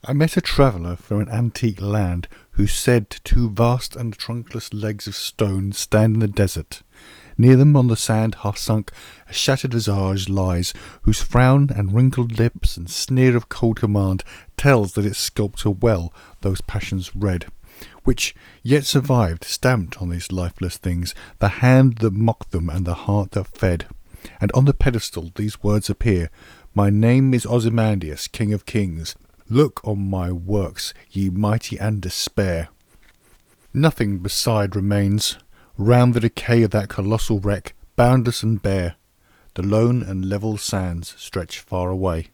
I met a traveller from an antique land who said two vast and trunkless legs of stone stand in the desert. Near them on the sand half sunk a shattered visage lies, whose frown and wrinkled lips and sneer of cold command tells that its sculptor well those passions read, which yet survived, stamped on these lifeless things, the hand that mocked them and the heart that fed. And on the pedestal these words appear: My name is Ozymandias, King of Kings. Look on my works, ye mighty, and despair. Nothing beside remains. Round the decay of that colossal wreck, boundless and bare, the lone and level sands stretch far away.